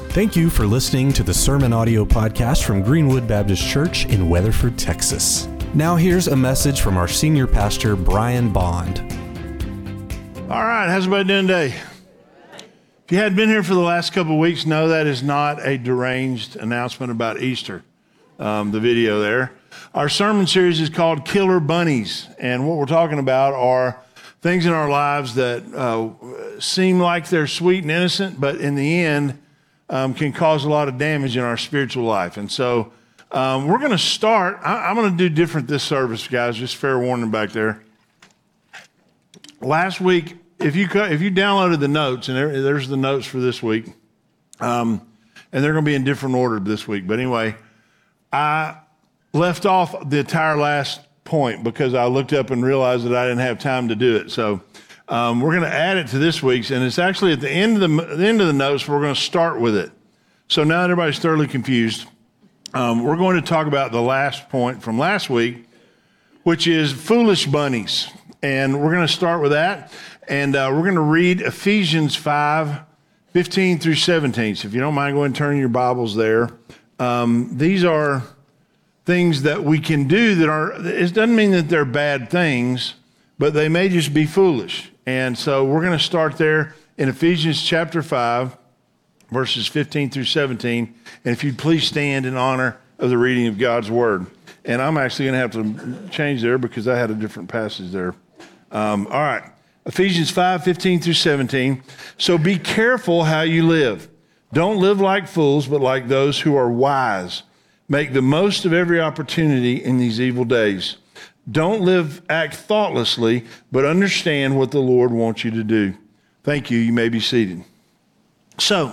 Thank you for listening to the Sermon Audio Podcast from Greenwood Baptist Church in Weatherford, Texas. Now here's a message from our senior pastor, Brian Bond. All right, how's everybody doing today? If you hadn't been here for the last couple of weeks, no, that is not a deranged announcement about Easter, the video there. Our sermon series is called Killer Bunnies, and what we're talking about are things in our lives that seem like they're sweet and innocent, but in the end can cause a lot of damage in our spiritual life. And so we're going to start. I'm going to do different this service, guys, just fair warning back there. Last week, if you downloaded the notes, and there's the notes for this week, and they're going to be in different order this week. But anyway, I left off the entire last point because I looked up and realized that I didn't have time to do it. So we're going to add it to this week's, and it's actually at the end of the notes. We're going to start with it. So now that everybody's thoroughly confused, we're going to talk about the last point from last week, which is foolish bunnies. And we're going to start with that. And we're going to read Ephesians 5:15 through 17. So if you don't mind, go ahead and turn your Bibles there. These are things that we can do it doesn't mean that they're bad things, but they may just be foolish. And so we're going to start there in Ephesians chapter 5, verses 15 through 17. And if you'd please stand in honor of the reading of God's word. And I'm actually going to have to change there because I had a different passage there. All right. Ephesians 5:15 through 17. So be careful how you live. Don't live like fools, but like those who are wise. Make the most of every opportunity in these evil days. Don't act thoughtlessly, but understand what the Lord wants you to do. Thank you. You may be seated. So,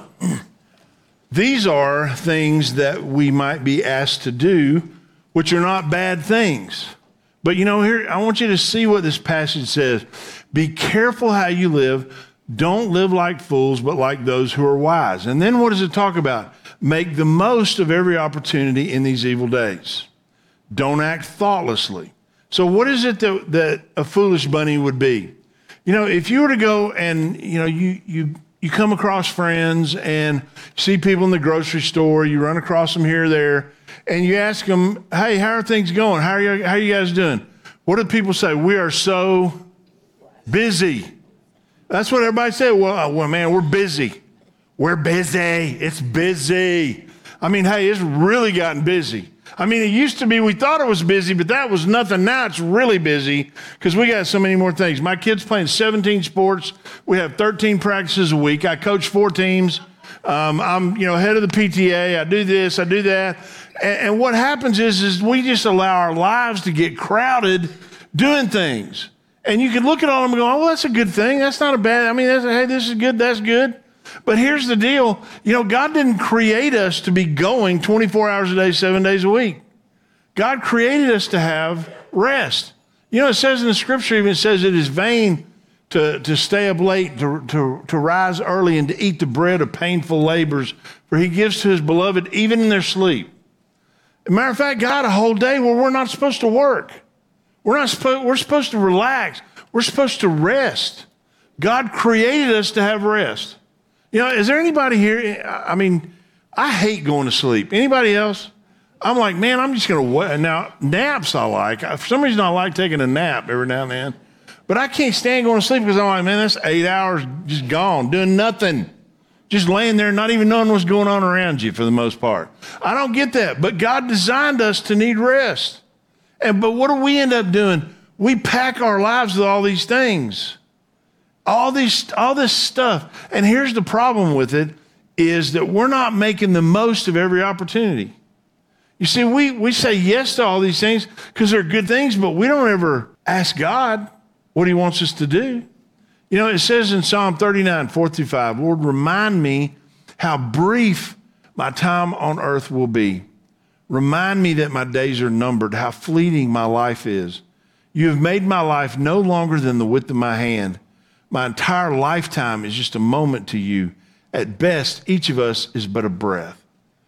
these are things that we might be asked to do, which are not bad things. But here, I want you to see what this passage says. Be careful how you live. Don't live like fools, but like those who are wise. And then what does it talk about? Make the most of every opportunity in these evil days. Don't act thoughtlessly. So what is it that a foolish bunny would be? If you were to go and, you come across friends and see people in the grocery store, you run across them here or there, and you ask them, hey, how are things going? How are you guys doing? What do people say? We are so busy. That's what everybody said. Well, man, we're busy. We're busy. It's busy. I mean, hey, it's really gotten busy. I mean, it used to be we thought it was busy, but that was nothing. Now it's really busy because we got so many more things. My kid's playing 17 sports. We have 13 practices a week. I coach 4 teams. I'm, head of the PTA. I do this. I do that. And what happens is we just allow our lives to get crowded doing things. And you can look at all of them and go, oh, that's a good thing. That's not a bad. I mean, hey, this is good. That's good. But here's the deal. God didn't create us to be going 24 hours a day, 7 days a week. God created us to have rest. It says in the scripture, even it says it is vain to stay up late, to rise early and to eat the bread of painful labors, for he gives to his beloved even in their sleep. As a matter of fact, God, a whole day where we're not supposed to work. We're supposed to relax. We're supposed to rest. God created us to have rest. Is there anybody here? I mean, I hate going to sleep. Anybody else? I'm like, man, I'm just going to wait. Now, naps I like. For some reason, I like taking a nap every now and then. But I can't stand going to sleep because I'm like, man, that's 8 hours just gone, doing nothing. Just laying there, not even knowing what's going on around you for the most part. I don't get that. But God designed us to need rest. But what do we end up doing? We pack our lives with all these things. All this stuff. And here's the problem with it is that we're not making the most of every opportunity. You see, we say yes to all these things because they're good things, but we don't ever ask God what he wants us to do. It says in Psalm 39, 4-5, Lord, remind me how brief my time on earth will be. Remind me that my days are numbered, how fleeting my life is. You have made my life no longer than the width of my hand. My entire lifetime is just a moment to you. At best, each of us is but a breath.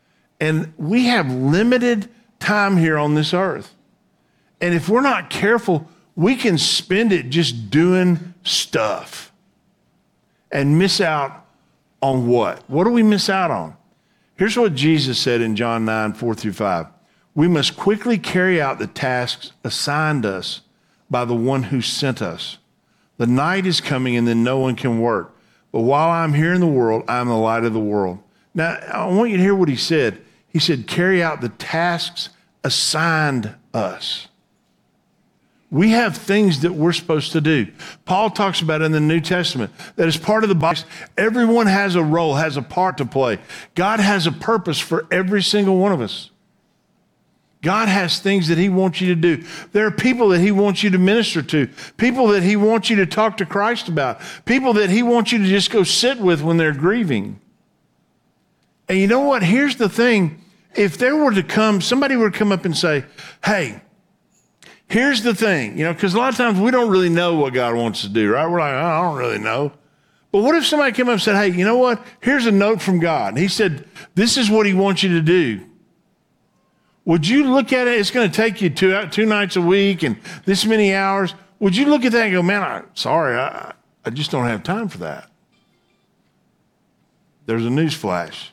And we have limited time here on this earth. And if we're not careful, we can spend it just doing stuff and miss out on what? What do we miss out on? Here's what Jesus said in John 9, 4-5. We must quickly carry out the tasks assigned us by the one who sent us. The night is coming and then no one can work. But while I'm here in the world, I'm the light of the world. Now, I want you to hear what he said. He said, carry out the tasks assigned us. We have things that we're supposed to do. Paul talks about it in the New Testament, that as part of the body, everyone has a role, has a part to play. God has a purpose for every single one of us. God has things that he wants you to do. There are people that he wants you to minister to, people that he wants you to talk to Christ about, people that he wants you to just go sit with when they're grieving. And you know what? Here's the thing. If there were to come, somebody were to come up and say, hey, here's the thing, because a lot of times we don't really know what God wants to do, right? We're like, oh, I don't really know. But what if somebody came up and said, hey, you know what? Here's a note from God. He said, this is what he wants you to do. Would you look at it? It's going to take you two nights a week and this many hours. Would you look at that and go, man, I just don't have time for that. There's a news flash.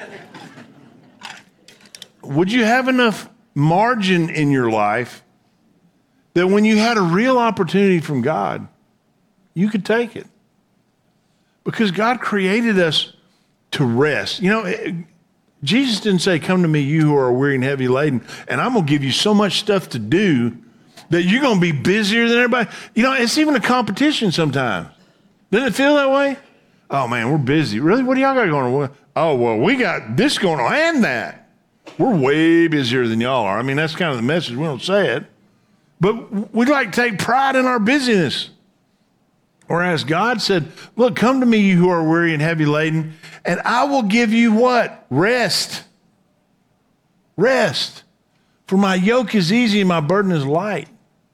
Would you have enough margin in your life that when you had a real opportunity from God, you could take it? Because God created us to rest. Jesus didn't say, come to me, you who are weary and heavy laden, and I'm going to give you so much stuff to do that you're going to be busier than everybody. It's even a competition sometimes. Doesn't it feel that way? Oh, man, we're busy. Really? What do y'all got going on? Oh, well, we got this going on and that. We're way busier than y'all are. I mean, that's kind of the message. We don't say it. But we like to take pride in our busyness. Whereas God said, look, come to me, you who are weary and heavy laden, and I will give you what? Rest. Rest. For my yoke is easy and my burden is light.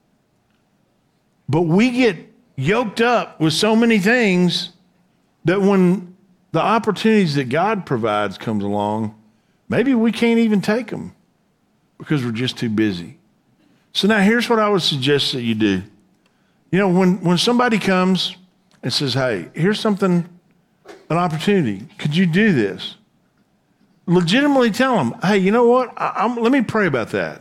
But we get yoked up with so many things that when the opportunities that God provides comes along, maybe we can't even take them because we're just too busy. So now here's what I would suggest that you do. When somebody comes and says, hey, here's something, an opportunity. Could you do this? Legitimately tell them, hey, you know what? Let me pray about that.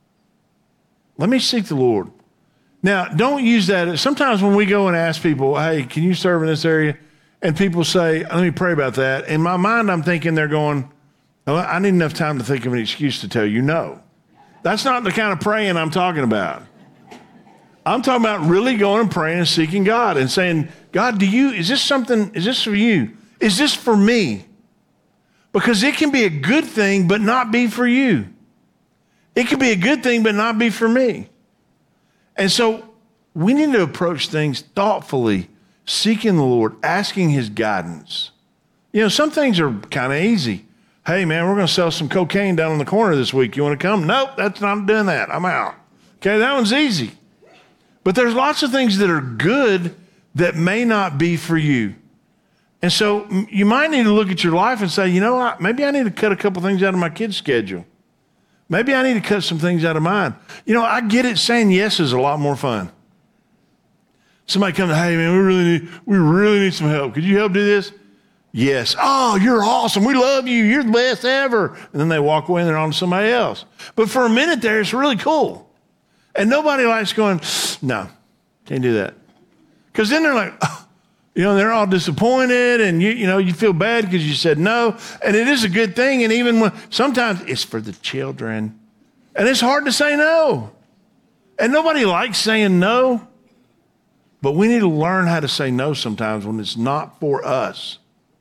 Let me seek the Lord. Now, don't use that. Sometimes when we go and ask people, hey, can you serve in this area? And people say, let me pray about that. In my mind, I'm thinking they're going, oh, I need enough time to think of an excuse to tell you no. That's not the kind of praying I'm talking about. I'm talking about really going and praying and seeking God and saying, God, is this for you? Is this for me? Because it can be a good thing, but not be for you. It can be a good thing, but not be for me. And so we need to approach things thoughtfully, seeking the Lord, asking his guidance. Some things are kind of easy. Hey, man, we're going to sell some cocaine down on the corner this week. You want to come? Nope, that's not doing that. I'm out. Okay, that one's easy. But there's lots of things that are good that may not be for you. And so you might need to look at your life and say, you know what, maybe I need to cut a couple things out of my kids' schedule. Maybe I need to cut some things out of mine. I get it, saying yes is a lot more fun. Somebody comes, hey, man, we really need some help. Could you help do this? Yes. Oh, you're awesome. We love you. You're the best ever. And then they walk away and they're on to somebody else. But for a minute there, it's really cool. And nobody likes going, no, can't do that. Because then they're like, oh, they're all disappointed and you feel bad because you said no. And it is a good thing. And even when sometimes it's for the children and it's hard to say no. And nobody likes saying no. But we need to learn how to say no sometimes when it's not for us.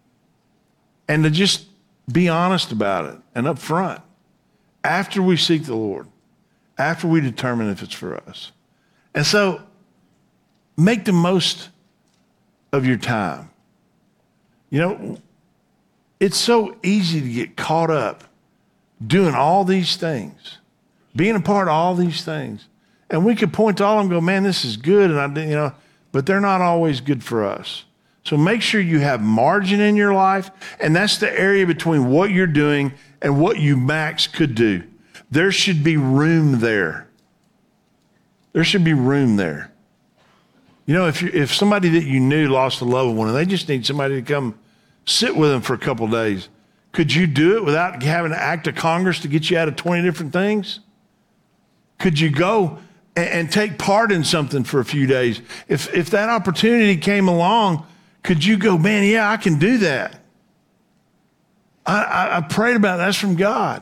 And to just be honest about it and up front after we seek the Lord, after we determine if it's for us. And so make the most of your time. It's so easy to get caught up doing all these things, being a part of all these things. And we could point to all of them and go, man, this is good. And but they're not always good for us. So make sure you have margin in your life. And that's the area between what you're doing and what you max could do. There should be room there. There should be room there. If somebody that you knew lost a loved one and they just need somebody to come sit with them for a couple of days, Could you do it without having to act of Congress to get you out of 20 different things? Could you go and take part in something for a few days? If that opportunity came along, could you go, man, yeah, I can do that? I prayed about it. That's from God.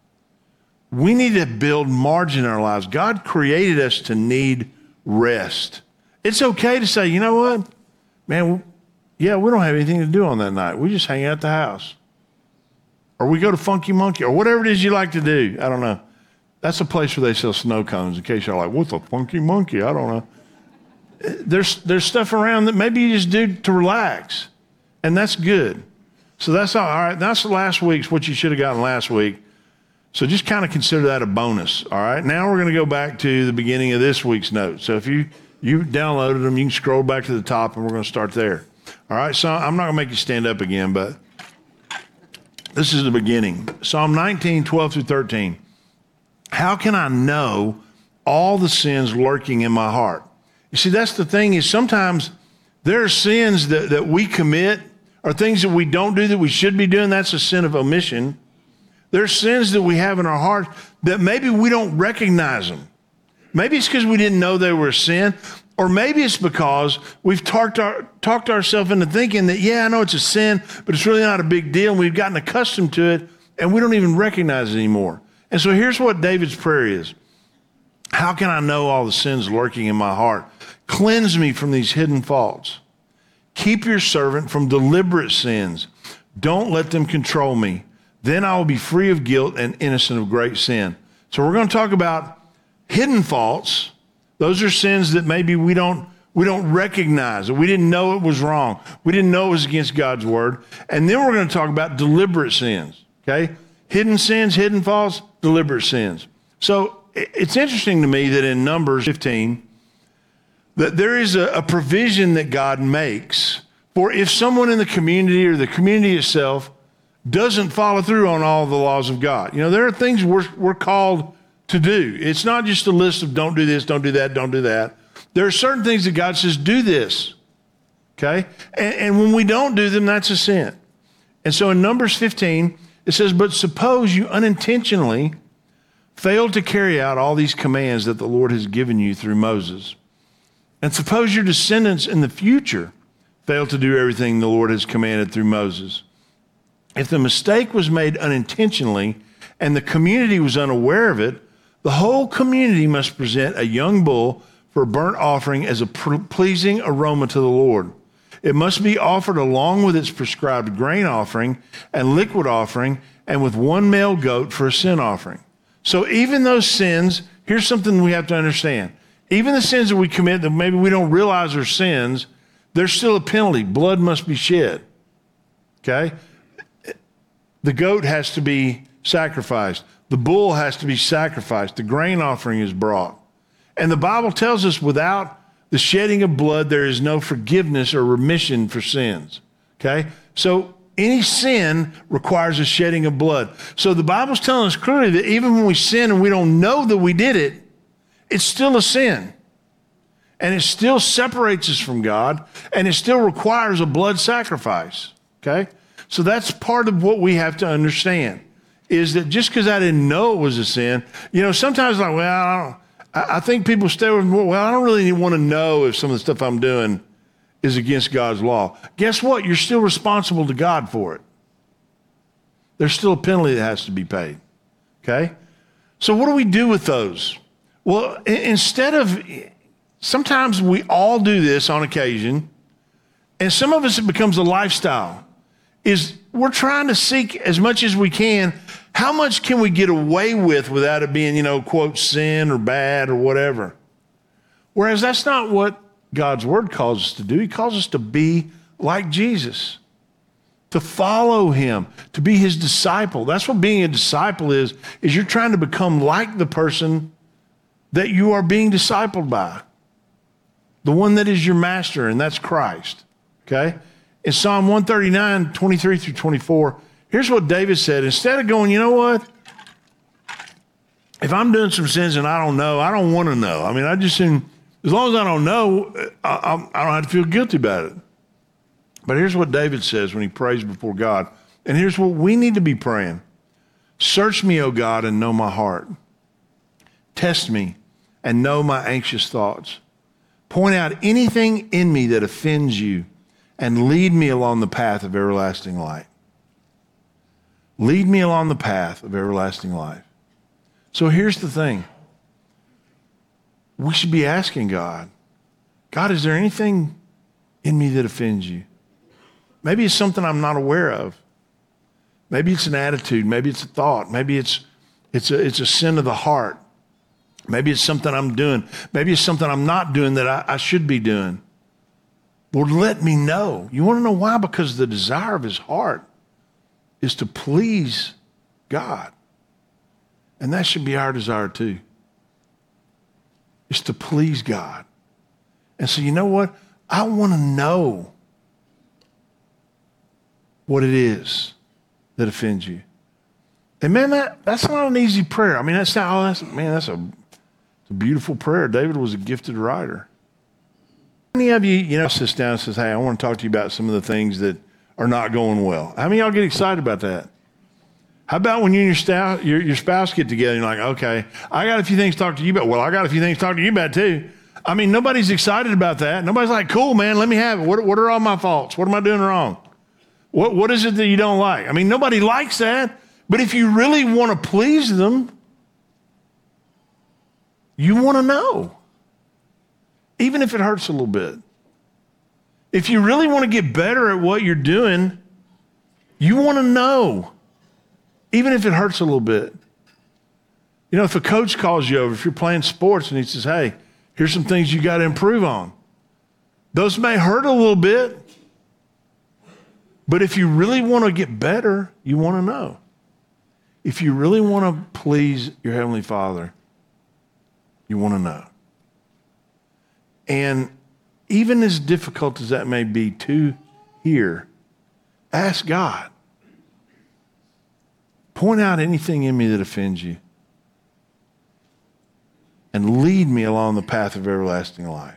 We need to build margin in our lives. God created us to need rest. It's okay to say, you know what, man, yeah, we don't have anything to do on that night. We just hang out at the house. Or we go to Funky Monkey, or whatever it is you like to do. I don't know. That's a place where they sell snow cones, in case you're like, what's a Funky Monkey? I don't know. There's stuff around that maybe you just do to relax, and that's good. So that's all right. That's last week's, what you should have gotten last week. So just kind of consider that a bonus, all right? Now we're going to go back to the beginning of this week's notes. So if you downloaded them, you can scroll back to the top, and we're going to start there. All right, so I'm not going to make you stand up again, but this is the beginning. Psalm 19, 12 through 13. How can I know all the sins lurking in my heart? You see, that's the thing, is sometimes there are sins that we commit, or things that we don't do that we should be doing. That's a sin of omission. There's sins that we have in our heart that maybe we don't recognize them. Maybe it's because we didn't know they were a sin, or maybe it's because we've talked ourselves into thinking that, yeah, I know it's a sin, but it's really not a big deal, and we've gotten accustomed to it, and we don't even recognize it anymore. And so here's what David's prayer is. How can I know all the sins lurking in my heart? Cleanse me from these hidden faults. Keep your servant from deliberate sins. Don't let them control me. Then I will be free of guilt and innocent of great sin. So we're going to talk about hidden faults. Those are sins that maybe we don't recognize, that we didn't know it was wrong. We didn't know it was against God's word. And then we're going to talk about deliberate sins, okay? Hidden sins, hidden faults, deliberate sins. So it's interesting to me that in Numbers 15, that there is a provision that God makes for if someone in the community or the community itself doesn't follow through on all the laws of God. You know, there are things we're called to do. It's not just a list of don't do this, don't do that, don't do that. There are certain things that God says, do this, okay? And when we don't do them, that's a sin. And so in Numbers 15, it says, but suppose you unintentionally failed to carry out all these commands that the Lord has given you through Moses. And suppose your descendants in the future fail to do everything the Lord has commanded through Moses. If the mistake was made unintentionally and the community was unaware of it, the whole community must present a young bull for a burnt offering as a pleasing aroma to the Lord. It must be offered along with its prescribed grain offering and liquid offering, and with one male goat for a sin offering. So even those sins, here's something we have to understand. Even the sins that we commit that maybe we don't realize are sins, there's still a penalty. Blood must be shed, okay? The goat has to be sacrificed. The bull has to be sacrificed. The grain offering is brought. And the Bible tells us without the shedding of blood, there is no forgiveness or remission for sins, okay? So any sin requires a shedding of blood. So the Bible's telling us clearly that even when we sin and we don't know that we did it, it's still a sin. And it still separates us from God, and it still requires a blood sacrifice, okay? So that's part of what we have to understand, is that just because I didn't know it was a sin, you know, sometimes like, well, I think people stay with me, well, I don't really want to know if some of the stuff I'm doing is against God's law. Guess what? You're still responsible to God for it. There's still a penalty that has to be paid, okay? So what do we do with those? Well, instead of, sometimes we all do this on occasion, and some of us it becomes a lifestyle, is we're trying to seek as much as we can, how much can we get away with without it being, you know, quote, sin or bad or whatever. Whereas that's not what God's word calls us to do. He calls us to be like Jesus, to follow him, to be his disciple. That's what being a disciple is you're trying to become like the person that you are being discipled by, the one that is your master, and that's Christ, okay? In Psalm 139, 23 through 24, here's what David said. Instead of going, you know what? If I'm doing some sins and I don't know, I don't want to know. I mean, I just assume, as long as I don't know, I don't have to feel guilty about it. But here's what David says when he prays before God And here's what we need to be praying. Search me, O God, and know my heart. Test me and know my anxious thoughts. Point out anything in me that offends you and lead me along the path of everlasting life. Lead me along the path of everlasting life. So here's the thing. We should be asking God, God, is there anything in me that offends you? Maybe it's something I'm not aware of. Maybe it's an attitude. Maybe it's a thought. Maybe it's a sin of the heart. Maybe it's something I'm doing. Maybe it's something I'm not doing that I should be doing. Lord, let me know. You want to know why? Because the desire of his heart is to please God. And that should be our desire too. It's to please God. And so you know what? I want to know what it is that offends you. And man, that's not an easy prayer. I mean, that's a beautiful prayer. David was a gifted writer. Many of you sits down and says, hey, I want to talk to you about some of the things that are not going well. How many of y'all get excited about that? How about when you and your spouse get together and you're like, okay, I got a few things to talk to you about. Well, I got a few things to talk to you about too. I mean, nobody's excited about that. Nobody's like, cool, man, let me have it. What are all my faults? What am I doing wrong? What is it that you don't like? I mean, nobody likes that. But if you really want to please them, you want to know. Even if it hurts a little bit. If you really want to get better at what you're doing, you want to know. Even if it hurts a little bit. You know, if a coach calls you over, if you're playing sports and he says, hey, here's some things you got to improve on. Those may hurt a little bit. But if you really want to get better, you want to know. If you really want to please your Heavenly Father, you want to know. And even as difficult as that may be to hear, ask God. Point out anything in me that offends you. And lead me along the path of everlasting life.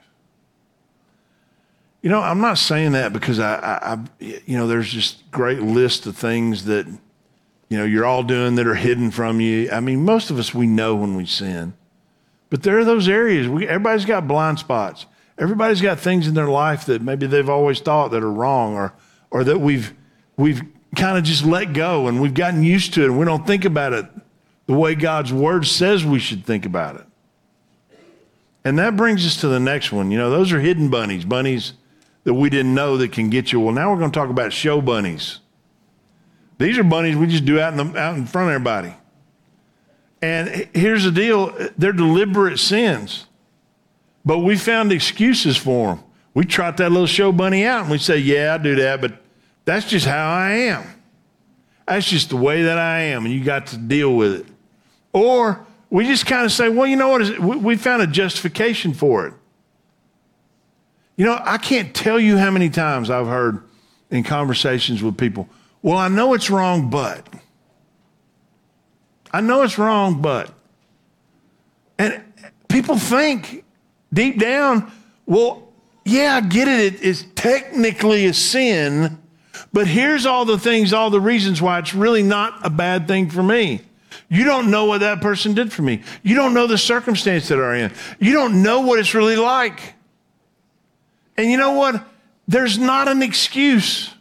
You know, I'm not saying that because there's just great list of things that, you're all doing that are hidden from you. I mean, most of us, we know when we sin. But there are those areas. Everybody's got blind spots. Everybody's got things in their life that maybe they've always thought that are wrong or that we've kind of just let go and we've gotten used to it and we don't think about it the way God's word says we should think about it. And that brings us to the next one. Those are hidden bunnies that we didn't know that can get you. Well, now we're going to talk about show bunnies. These are bunnies we just do out in front of everybody. And here's the deal. They're deliberate sins. But we found excuses for them. We trot that little show bunny out and we say, yeah, I do that, but that's just how I am. That's just the way that I am, and you got to deal with it. Or we just kind of say, well, you know what? We found a justification for it. I can't tell you how many times I've heard in conversations with people, well, I know it's wrong, but. I know it's wrong, but. And people think deep down, well, yeah, I get it. It's technically a sin, but here's all the things, all the reasons why it's really not a bad thing for me. You don't know what that person did for me. You don't know the circumstance that are in. You don't know what it's really like. And you know what? There's not an excuse.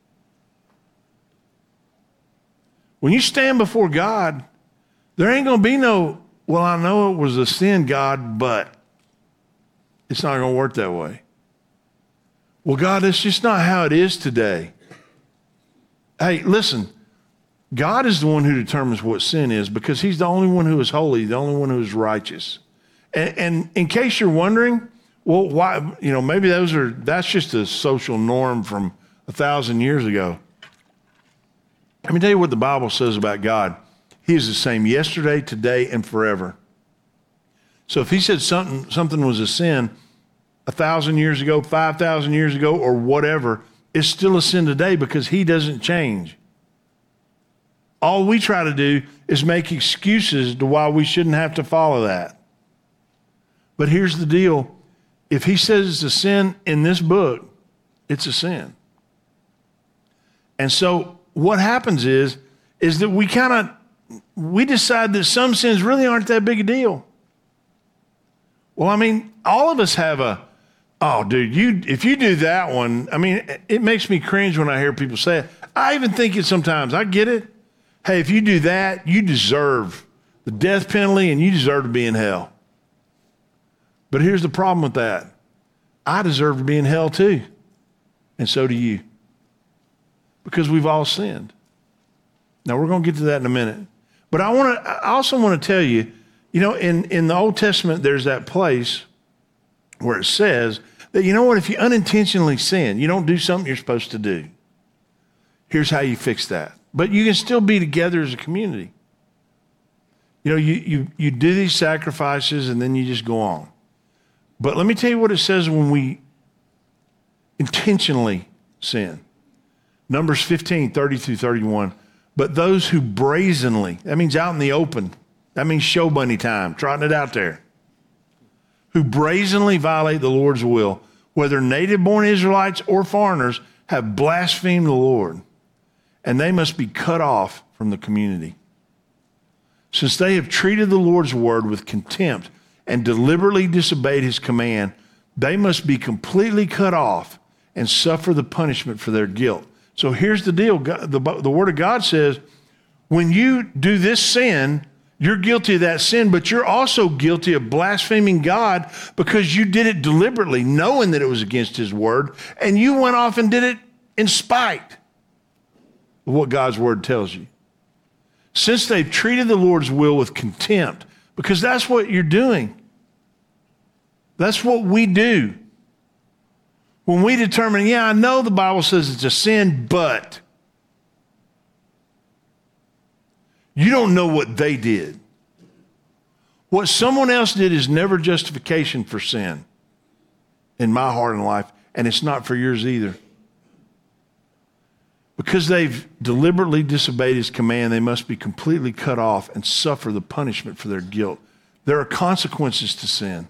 When you stand before God, there ain't going to be no, well, I know it was a sin, God, but it's not going to work that way. Well, God, that's just not how it is today. Hey, listen, God is the one who determines what sin is because he's the only one who is holy, the only one who is righteous. And in case you're wondering, well, why, maybe that's just a social norm from 1,000 years ago. Let me tell you what the Bible says about God. He is the same yesterday, today, and forever. So if he said something was a sin 1,000 years ago, 5,000 years ago, or whatever, it's still a sin today because he doesn't change. All we try to do is make excuses to why we shouldn't have to follow that. But here's the deal. If he says it's a sin in this book, it's a sin. And so what happens is that we decide that some sins really aren't that big a deal. Well, I mean, all of us have if you do that one, I mean, it makes me cringe when I hear people say it. I even think it sometimes. I get it. Hey, if you do that, you deserve the death penalty and you deserve to be in hell. But here's the problem with that. I deserve to be in hell too. And so do you. Because we've all sinned. Now, we're going to get to that in a minute. But I also want to tell you, in the Old Testament, there's that place where it says that, if you unintentionally sin, you don't do something you're supposed to do. Here's how you fix that. But you can still be together as a community. You do these sacrifices and then you just go on. But let me tell you what it says when we intentionally sin. Numbers 15, 30 through 31. But those who brazenly, that means out in the open, that means show bunny time, trotting it out there, who brazenly violate the Lord's will, whether native-born Israelites or foreigners, have blasphemed the Lord, and they must be cut off from the community. Since they have treated the Lord's word with contempt and deliberately disobeyed his command, they must be completely cut off and suffer the punishment for their guilt. So here's the deal. The word of God says, when you do this sin, you're guilty of that sin, but you're also guilty of blaspheming God because you did it deliberately, knowing that it was against his word, and you went off and did it in spite of what God's word tells you. Since they've treated the Lord's will with contempt, because that's what you're doing. That's what we do. When we determine, I know the Bible says it's a sin, but you don't know what they did. What someone else did is never justification for sin in my heart and life, and it's not for yours either. Because they've deliberately disobeyed his command, they must be completely cut off and suffer the punishment for their guilt. There are consequences to sin.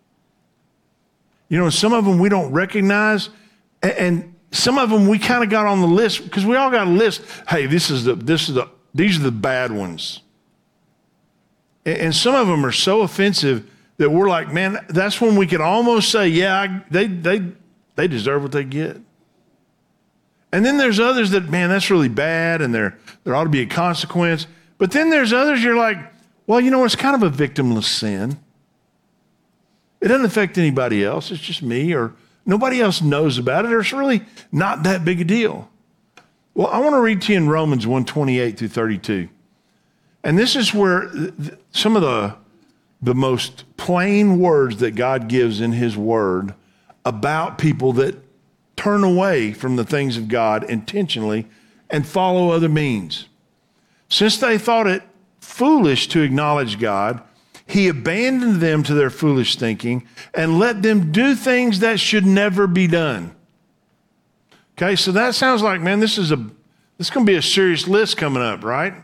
Some of them we don't recognize, and some of them we kind of got on the list because we all got a list. Hey, these are the bad ones. And some of them are so offensive that we're like, man, that's when we can almost say, they deserve what they get. And then there's others that, man, that's really bad, and there ought to be a consequence. But then there's others you're like, well, it's kind of a victimless sin. It doesn't affect anybody else. It's just me, or nobody else knows about it, or it's really not that big a deal. Well, I want to read to you in Romans 1:28 through 32. And this is where some of the most plain words that God gives in his word about people that turn away from the things of God intentionally and follow other means. Since they thought it foolish to acknowledge God, he abandoned them to their foolish thinking and let them do things that should never be done. Okay, so that sounds like, man, this is going to be a serious list coming up, right?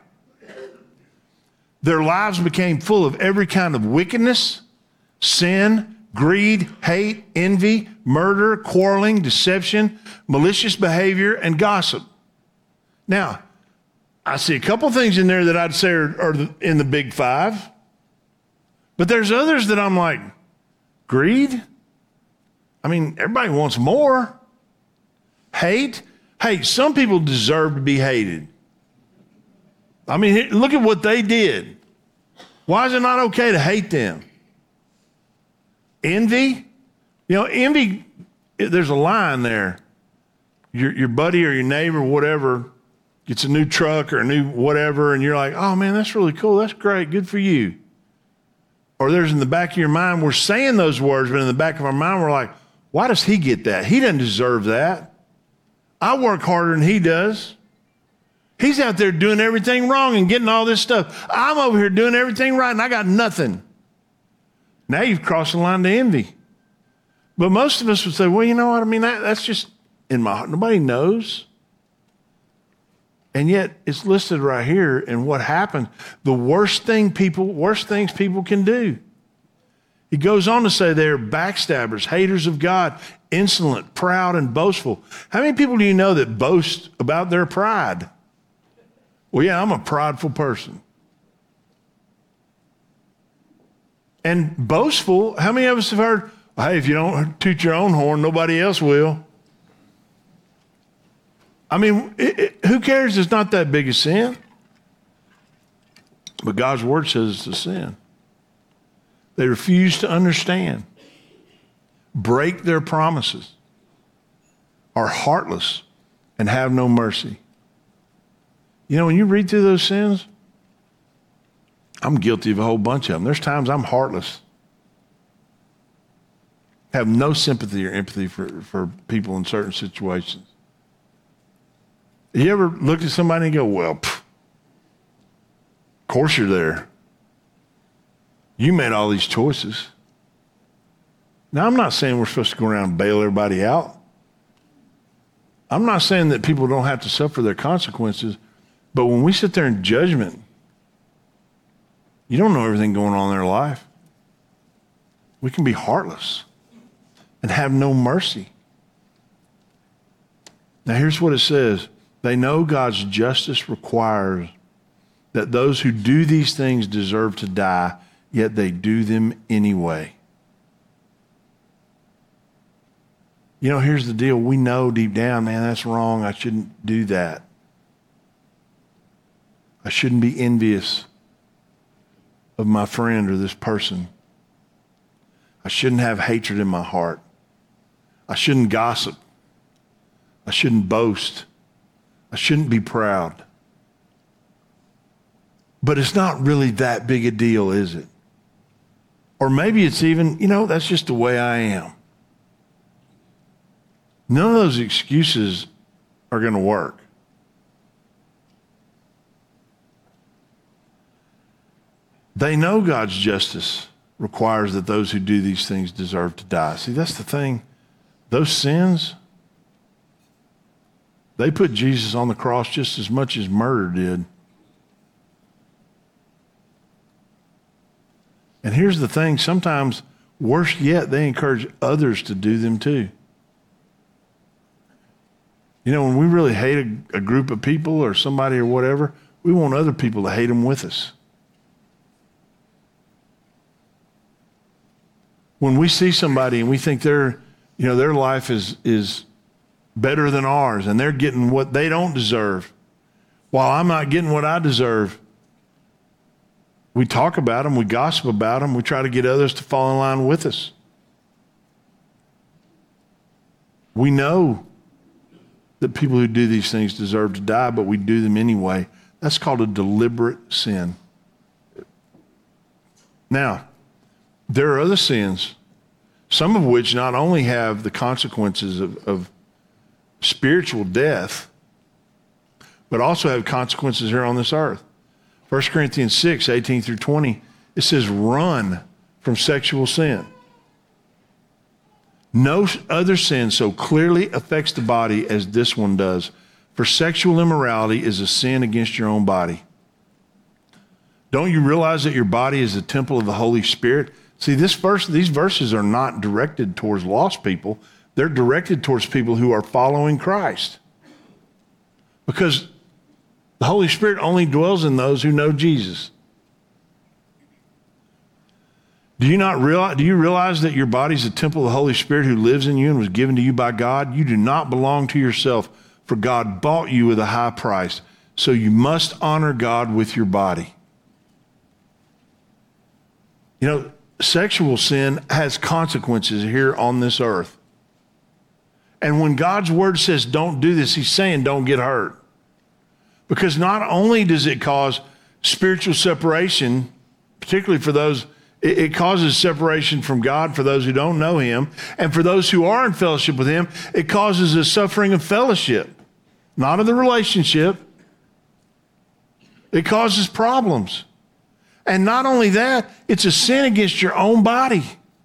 Their lives became full of every kind of wickedness, sin, greed, hate, envy, murder, quarreling, deception, malicious behavior, and gossip. Now, I see a couple things in there that I'd say are in the big five. But there's others that I'm like, greed? I mean, everybody wants more. Hate? Hey, some people deserve to be hated. I mean, look at what they did. Why is it not okay to hate them? Envy? Envy, there's a line there. Your buddy or your neighbor, whatever, gets a new truck or a new whatever, and you're like, oh man, that's really cool. That's great. Good for you. Or there's in the back of your mind, we're saying those words, but in the back of our mind, we're like, why does he get that? He doesn't deserve that. I work harder than he does. He's out there doing everything wrong and getting all this stuff. I'm over here doing everything right and I got nothing. Now you've crossed the line to envy. But most of us would say, well, you know what? I mean, that's just in my heart. Nobody knows. And yet it's listed right here. And what happens, the worst things people can do. He goes on to say they're backstabbers, haters of God, insolent, proud, and boastful. How many people do you know that boast about their pride? Well, yeah, I'm a prideful person. And boastful, how many of us have heard, hey, if you don't toot your own horn, nobody else will? I mean, who cares? It's not that big a sin. But God's word says it's a sin. They refuse to understand, break their promises, are heartless, and have no mercy. You know, when you read through those sins, I'm guilty of a whole bunch of them. There's times I'm heartless. Have no sympathy or empathy for people in certain situations. You ever look at somebody and go, well, of course you're there. You made all these choices. Now, I'm not saying we're supposed to go around and bail everybody out. I'm not saying that people don't have to suffer their consequences, but when we sit there in judgment, you don't know everything going on in their life. We can be heartless and have no mercy. Now, here's what it says. They know God's justice requires that those who do these things deserve to die, yet they do them anyway. You know, here's the deal. We know deep down, man, that's wrong. I shouldn't do that. I shouldn't be envious of my friend or this person. I shouldn't have hatred in my heart. I shouldn't gossip. I shouldn't boast. I shouldn't be proud. But it's not really that big a deal, is it? Or maybe it's even, that's just the way I am. None of those excuses are going to work. They know God's justice requires that those who do these things deserve to die. See, that's the thing. Those sins, they put Jesus on the cross just as much as murder did. And here's the thing. Sometimes, worse yet, they encourage others to do them too. When we really hate a group of people or somebody or whatever, we want other people to hate them with us. When we see somebody and we think their life is better than ours and they're getting what they don't deserve, while I'm not getting what I deserve, we talk about them, we gossip about them, we try to get others to fall in line with us. We know that people who do these things deserve to die, but we do them anyway. That's called a deliberate sin. Now, there are other sins, some of which not only have the consequences of spiritual death, but also have consequences here on this earth. 1 Corinthians 6, 18 through 20, it says, run from sexual sin. No other sin so clearly affects the body as this one does. For sexual immorality is a sin against your own body. Don't you realize that your body is the temple of the Holy Spirit? See, these verses are not directed towards lost people. They're directed towards people who are following Christ. Because the Holy Spirit only dwells in those who know Jesus. Do you realize that your body is a temple of the Holy Spirit who lives in you and was given to you by God? You do not belong to yourself, for God bought you with a high price. So you must honor God with your body. Sexual sin has consequences here on this earth. And when God's word says don't do this, he's saying don't get hurt. Because not only does it cause spiritual separation, particularly for those, it causes separation from God for those who don't know him. And for those who are in fellowship with him, it causes a suffering of fellowship, not of the relationship. It causes problems. And not only that, it's a sin against your own body.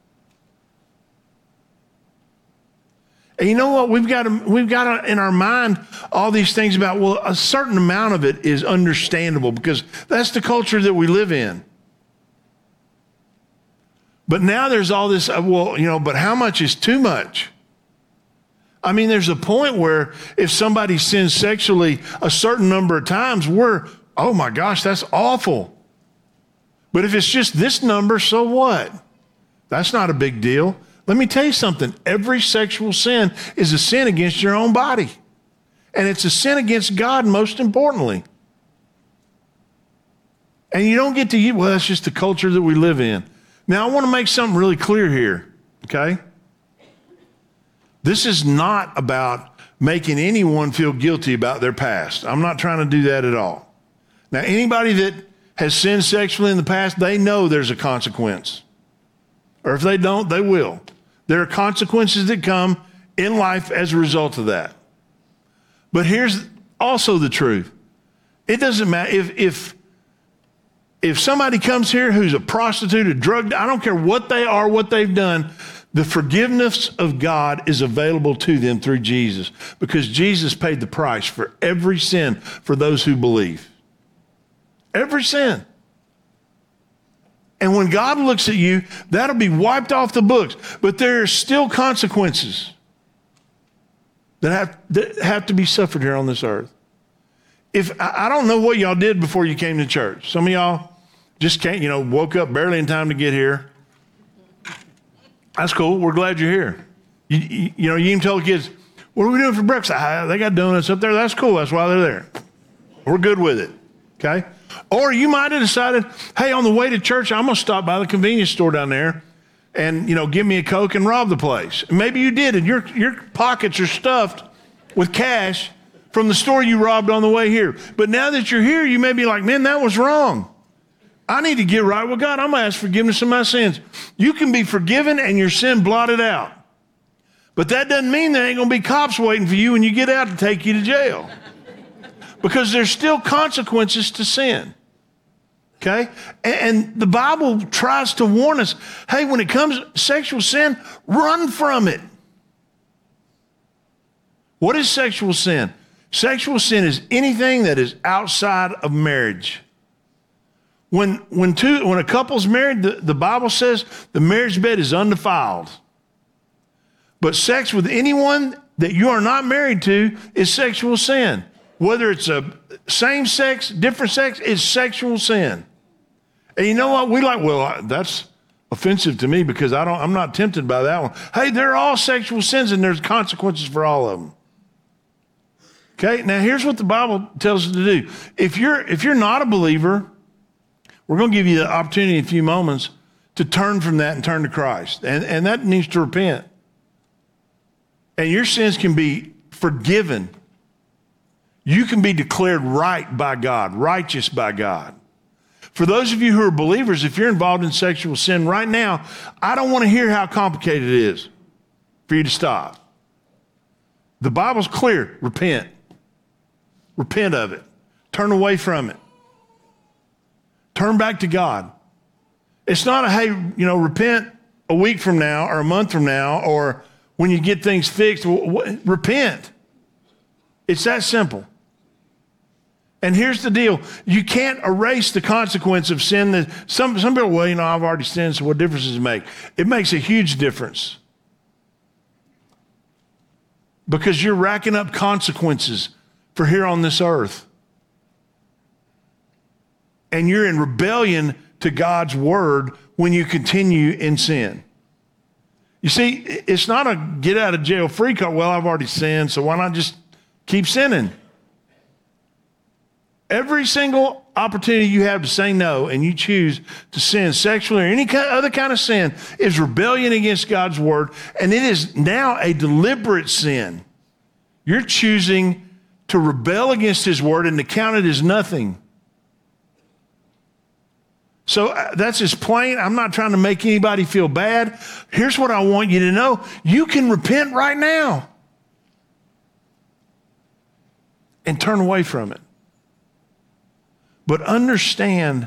And you know what? We've got in our mind all these things about, well, a certain amount of it is understandable because that's the culture that we live in. But now there's all this, but how much is too much? I mean, there's a point where if somebody sins sexually a certain number of times, oh my gosh, that's awful. But if it's just this number, so what? That's not a big deal. Let me tell you something. Every sexual sin is a sin against your own body. And it's a sin against God, most importantly. And you don't get to, well, that's just the culture that we live in. Now, I want to make something really clear here, okay? This is not about making anyone feel guilty about their past. I'm not trying to do that at all. Now, anybody that has sinned sexually in the past, they know there's a consequence. Or if they don't, they will. There are consequences that come in life as a result of that. But here's also the truth. It doesn't matter if somebody comes here who's a prostitute, a drug, I don't care what they are, what they've done, the forgiveness of God is available to them through Jesus because Jesus paid the price for every sin for those who believe. Every sin. And when God looks at you, that'll be wiped off the books. But there are still consequences that have to be suffered here on this earth. I don't know what y'all did before you came to church. Some of y'all just can't, woke up barely in time to get here. That's cool. We're glad you're here. You can tell the kids, what are we doing for breakfast? They got donuts up there. That's cool. That's why they're there. We're good with it. Okay? Or you might have decided, hey, on the way to church, I'm going to stop by the convenience store down there and, give me a Coke and rob the place. And maybe you did, and your pockets are stuffed with cash from the store you robbed on the way here. But now that you're here, you may be like, man, that was wrong. I need to get right with God. I'm going to ask forgiveness of my sins. You can be forgiven and your sin blotted out. But that doesn't mean there ain't going to be cops waiting for you when you get out to take you to jail. Because there's still consequences to sin. Okay? And the Bible tries to warn us, hey, when it comes to sexual sin, run from it. What is sexual sin? Sexual sin is anything that is outside of marriage. When a couple's married, the Bible says the marriage bed is undefiled. But sex with anyone that you are not married to is sexual sin. Whether it's a same sex, different sex, it's sexual sin. And you know what? That's offensive to me because I'm not tempted by that one. Hey, they're all sexual sins and there's consequences for all of them. Okay, now here's what the Bible tells us to do. If you're not a believer, we're going to give you the opportunity in a few moments to turn from that and turn to Christ. And that means to repent. And your sins can be forgiven. You can be declared right by God, righteous by God. For those of you who are believers, if you're involved in sexual sin right now, I don't want to hear how complicated it is for you to stop. The Bible's clear. Repent. Repent of it. Turn away from it. Turn back to God. It's not repent a week from now or a month from now or when you get things fixed. Repent. It's that simple. And here's the deal. You can't erase the consequence of sin. That some people, I've already sinned, so what difference does it make? It makes a huge difference. Because you're racking up consequences for here on this earth. And you're in rebellion to God's word when you continue in sin. You see, it's not a get out of jail free card. Well, I've already sinned, so why not just keep sinning? Every single opportunity you have to say no and you choose to sin sexually or any other kind of sin is rebellion against God's word, and it is now a deliberate sin. You're choosing to rebel against his word and to count it as nothing. So that's as plain. I'm not trying to make anybody feel bad. Here's what I want you to know. You can repent right now and turn away from it. But understand,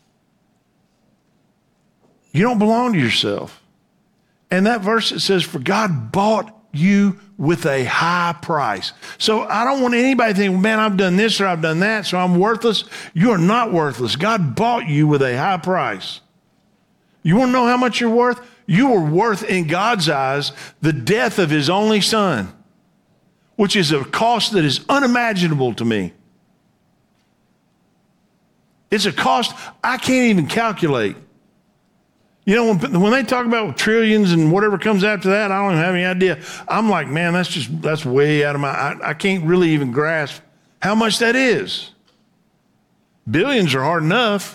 you don't belong to yourself. And that verse, it says, for God bought you with a high price. So I don't want anybody to think, man, I've done this or I've done that, so I'm worthless. You are not worthless. God bought you with a high price. You want to know how much you're worth? You are worth in God's eyes the death of his only son. which is a cost that is unimaginable to me. It's a cost I can't even calculate. You know, when they talk about trillions and whatever comes after that, I don't even have any idea. I'm like, man, that's way out of I can't really even grasp how much that is. Billions are hard enough.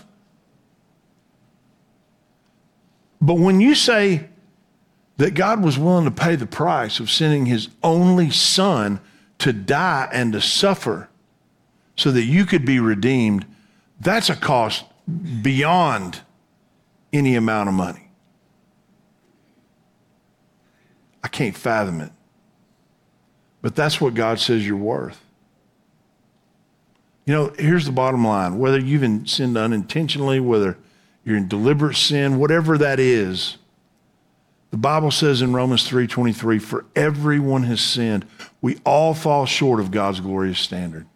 But when you say that God was willing to pay the price of sending his only son to die and to suffer so that you could be redeemed, that's a cost beyond any amount of money. I can't fathom it. But that's what God says you're worth. You know, here's the bottom line. Whether you've sinned unintentionally, whether you're in deliberate sin, whatever that is, the Bible says in Romans 3:23, for everyone has sinned. We all fall short of God's glorious standard.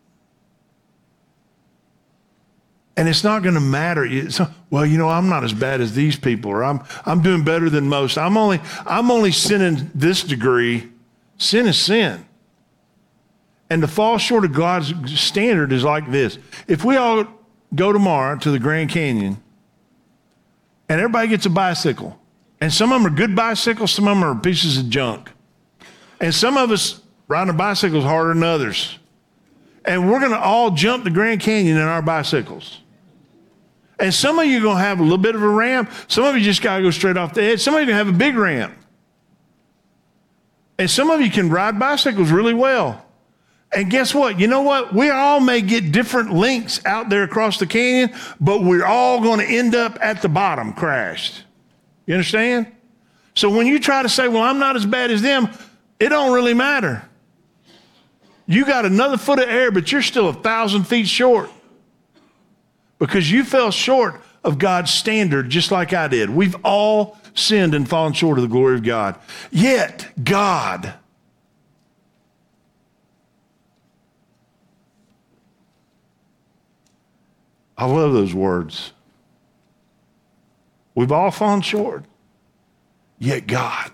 And it's not going to matter. Well, you know, I'm not as bad as these people, or I'm doing better than most. I'm only sinning this degree. Sin is sin. And to fall short of God's standard is like this. If we all go tomorrow to the Grand Canyon and everybody gets a bicycle, and some of them are good bicycles, some of them are pieces of junk. And some of us riding a bicycle is harder than others. And we're going to all jump the Grand Canyon in our bicycles. And some of you are going to have a little bit of a ramp. Some of you just got to go straight off the edge. Some of you are going to have a big ramp. And some of you can ride bicycles really well. And guess what? You know what? We all may get different lengths out there across the canyon, but we're all going to end up at the bottom crashed. You understand? So when you try to say, well, I'm not as bad as them, it don't really matter. You got another foot of air, but you're still 1,000 feet short because you fell short of God's standard just like I did. We've all sinned and fallen short of the glory of God. Yet God, I love those words. We've all fallen short. Yet God,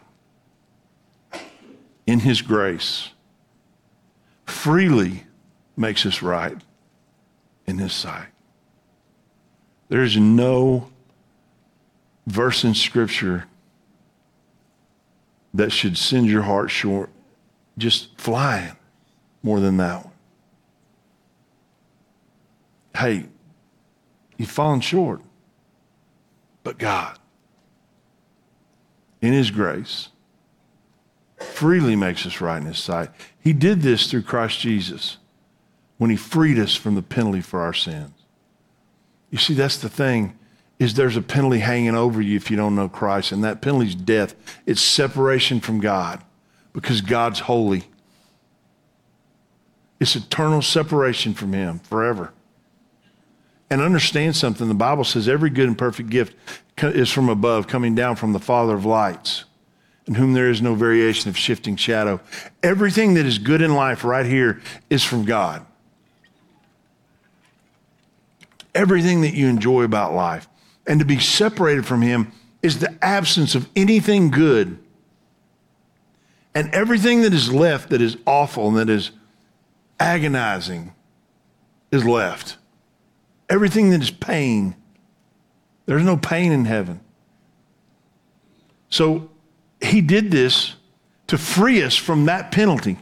in his grace, freely makes us right in his sight. There's no verse in Scripture that should send your heart short, just flying more than that one. Hey, you've fallen short, but God, in his grace, freely makes us right in his sight. He did this through Christ Jesus when he freed us from the penalty for our sins. You see, that's the thing, is there's a penalty hanging over you if you don't know Christ, and that penalty is death. It's separation from God because God's holy. It's eternal separation from him forever. And understand something, the Bible says every good and perfect gift is from above, coming down from the Father of lights, in whom there is no variation of shifting shadow. Everything that is good in life right here is from God. Everything that you enjoy about life. And to be separated from him is the absence of anything good. And everything that is left that is awful and that is agonizing is left. Everything that is pain, there's no pain in heaven. So he did this to free us from that penalty.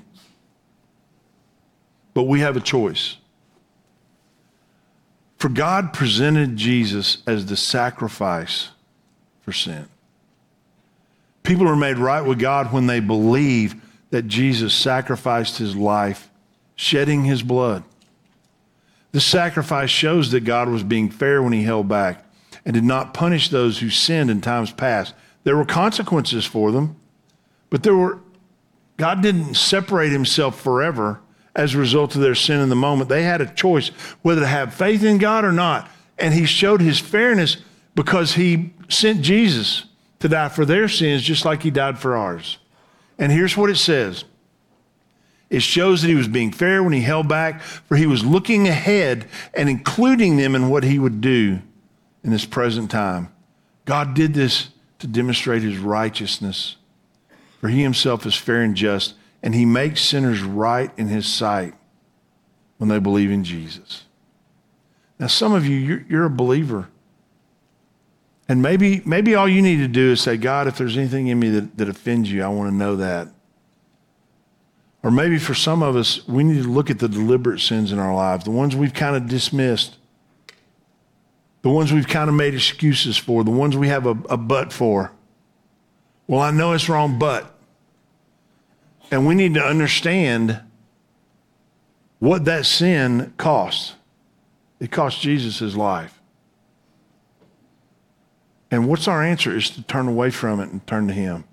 But we have a choice. For God presented Jesus as the sacrifice for sin. People are made right with God when they believe that Jesus sacrificed his life, shedding his blood. This sacrifice shows that God was being fair when he held back and did not punish those who sinned in times past. There were consequences for them, but God didn't separate himself forever as a result of their sin in the moment. They had a choice whether to have faith in God or not. And he showed his fairness because he sent Jesus to die for their sins just like he died for ours. And here's what it says. It shows that he was being fair when he held back, for he was looking ahead and including them in what he would do in this present time. God did this to demonstrate his righteousness, for he himself is fair and just and he makes sinners right in his sight when they believe in Jesus. Now, some of you, you're a believer. And maybe all you need to do is say, God, if there's anything in me that offends you, I want to know that. Or maybe for some of us, we need to look at the deliberate sins in our lives, the ones we've kind of dismissed, the ones we've kind of made excuses for, the ones we have a but for. Well, I know it's wrong, but. And we need to understand what that sin costs. It cost Jesus his life. And what's our answer is to turn away from it and turn to him.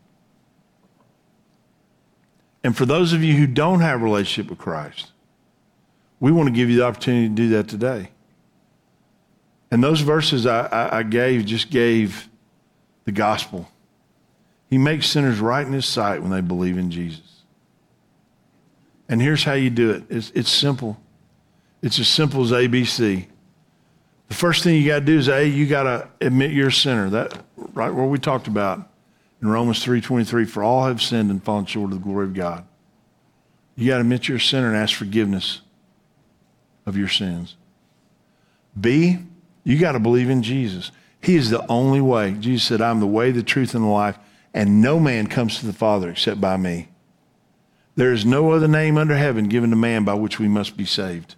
And for those of you who don't have a relationship with Christ, we want to give you the opportunity to do that today. And those verses I gave just gave the gospel. He makes sinners right in his sight when they believe in Jesus. And here's how you do it. It's simple. It's as simple as ABC. The first thing you got to do is, you got to admit you're a sinner. That right where we talked about in Romans 3:23, for all have sinned and fallen short of the glory of God. You got to admit you're a sinner and ask forgiveness of your sins. B, you got to believe in Jesus. He is the only way. Jesus said, I'm the way, the truth, and the life, and no man comes to the Father except by me. There is no other name under heaven given to man by which we must be saved.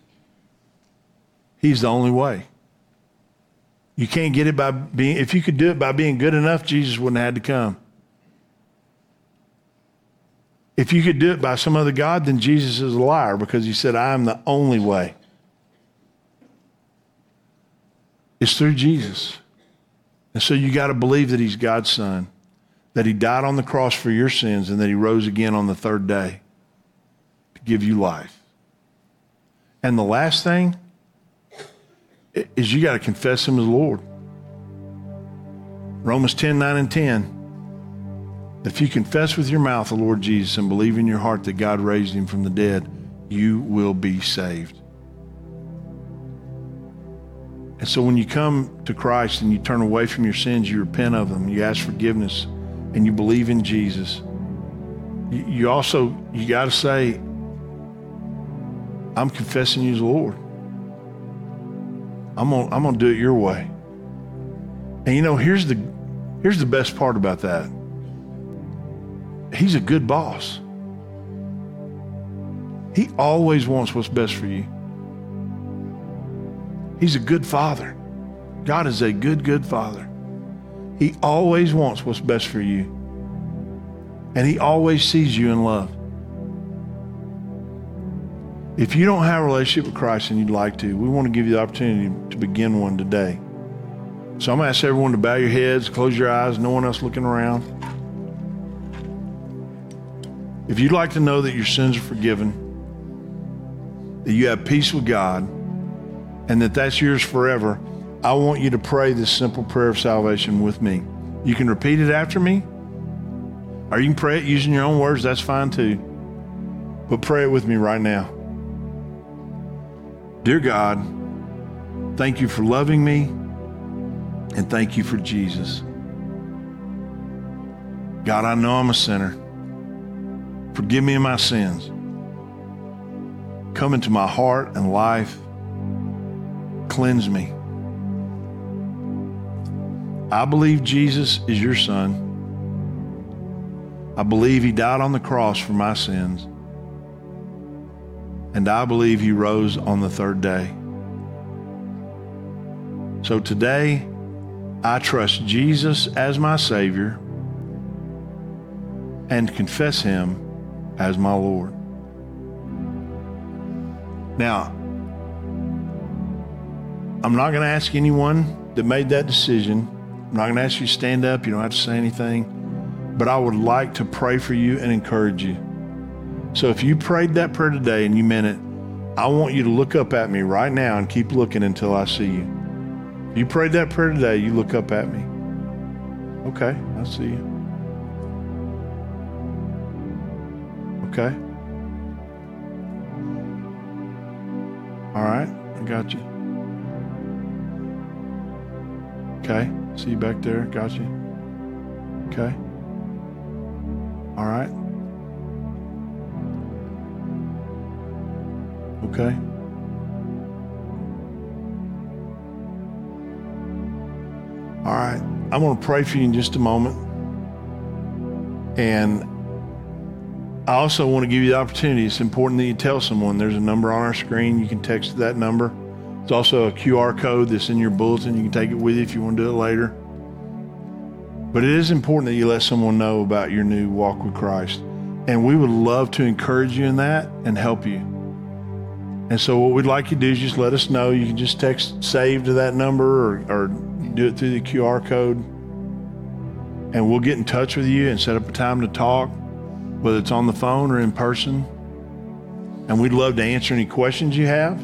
He's the only way. You can't get it by being, if you could do it by being good enough, Jesus wouldn't have had to come. If you could do it by some other God, then Jesus is a liar because he said, I am the only way. It's through Jesus. And so you got to believe that he's God's son, that he died on the cross for your sins, and that he rose again on the third day to give you life. And the last thing is you got to confess him as Lord. Romans 10:9-10. If you confess with your mouth the Lord Jesus and believe in your heart that God raised him from the dead, you will be saved. And so when you come to Christ and you turn away from your sins, you repent of them, you ask forgiveness, and you believe in Jesus, you got to say, I'm confessing you as Lord. I'm gonna do it your way. And you know, here's the best part about that. He's a good boss. He always wants what's best for you. He's a good father. God is a good father. He always wants what's best for you. And he always sees you in love. If you don't have a relationship with Christ and you'd like to, we want to give you the opportunity to begin one today. So I'm going to ask everyone to bow your heads, close your eyes, no one else looking around. If you'd like to know that your sins are forgiven, that you have peace with God, and that that's yours forever, I want you to pray this simple prayer of salvation with me. You can repeat it after me, or you can pray it using your own words. That's fine too. But pray it with me right now. Dear God, thank you for loving me, and thank you for Jesus. God, I know I'm a sinner. Forgive me of my sins. Come into my heart and life. Cleanse me. I believe Jesus is your son. I believe he died on the cross for my sins. And I believe he rose on the third day. So today, I trust Jesus as my Savior and confess him as my Lord. Now, I'm not going to ask anyone that made that decision. I'm not going to ask you to stand up. You don't have to say anything. But I would like to pray for you and encourage you. So if you prayed that prayer today and you meant it, I want you to look up at me right now and keep looking until I see you. If you prayed that prayer today, you look up at me. Okay, I see you. Okay. All right, I got you. Okay, see you back there, got you. Okay. All right. Okay? All right. I'm going to pray for you in just a moment. And I also want to give you the opportunity. It's important that you tell someone. There's a number on our screen. You can text that number. It's also a QR code that's in your bulletin. You can take it with you if you want to do it later. But it is important that you let someone know about your new walk with Christ. And we would love to encourage you in that and help you. And so what we'd like you to do is just let us know. You can just text save to that number or do it through the QR code. And we'll get in touch with you and set up a time to talk, whether it's on the phone or in person. And we'd love to answer any questions you have.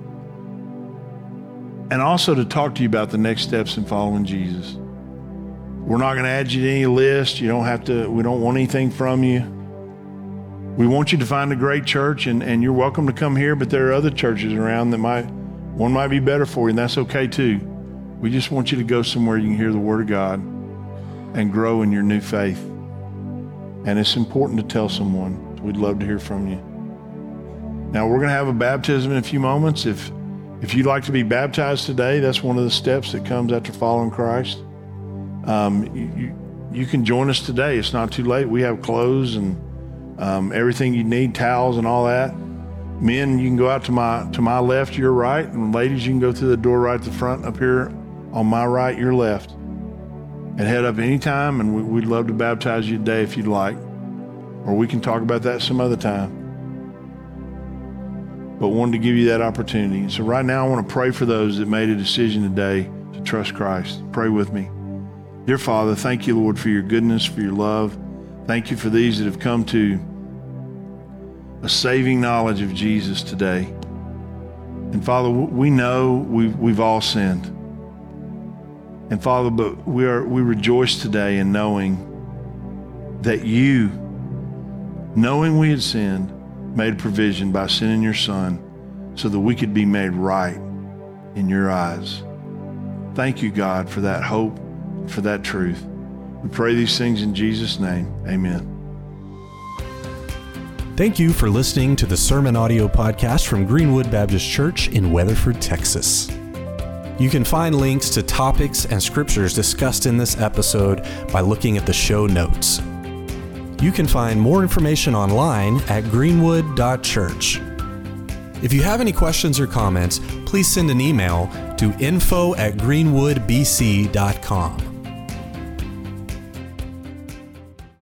And also to talk to you about the next steps in following Jesus. We're not going to add you to any list. You don't have to, we don't want anything from you. We want you to find a great church, and you're welcome to come here, but there are other churches around that one might be better for you, and that's okay too. We just want you to go somewhere you can hear the Word of God and grow in your new faith. And it's important to tell someone. We'd love to hear from you. Now, we're going to have a baptism in a few moments. If you'd like to be baptized today, that's one of the steps that comes after following Christ. You can join us today. It's not too late. We have clothes and everything you need, towels and all that. Men, you can go out to my left, your right, and ladies, you can go through the door right at the front up here on my right, your left, and head up anytime, and we'd love to baptize you today if you'd like, or we can talk about that some other time. But wanted to give you that opportunity. So right now I want to pray for those that made a decision today to trust Christ. Pray with me. Dear Father, thank you, Lord, for your goodness, for your love. Thank you for these that have come to a saving knowledge of Jesus today. And Father, we know we've all sinned. And Father, but we rejoice today in knowing that you, knowing we had sinned, made provision by sending your Son so that we could be made right in your eyes. Thank you, God, for that hope, for that truth. We pray these things in Jesus' name. Amen. Thank you for listening to the Sermon Audio Podcast from Greenwood Baptist Church in Weatherford, Texas. You can find links to topics and scriptures discussed in this episode by looking at the show notes. You can find more information online at greenwood.church. If you have any questions or comments, please send an email to info@greenwoodbc.com.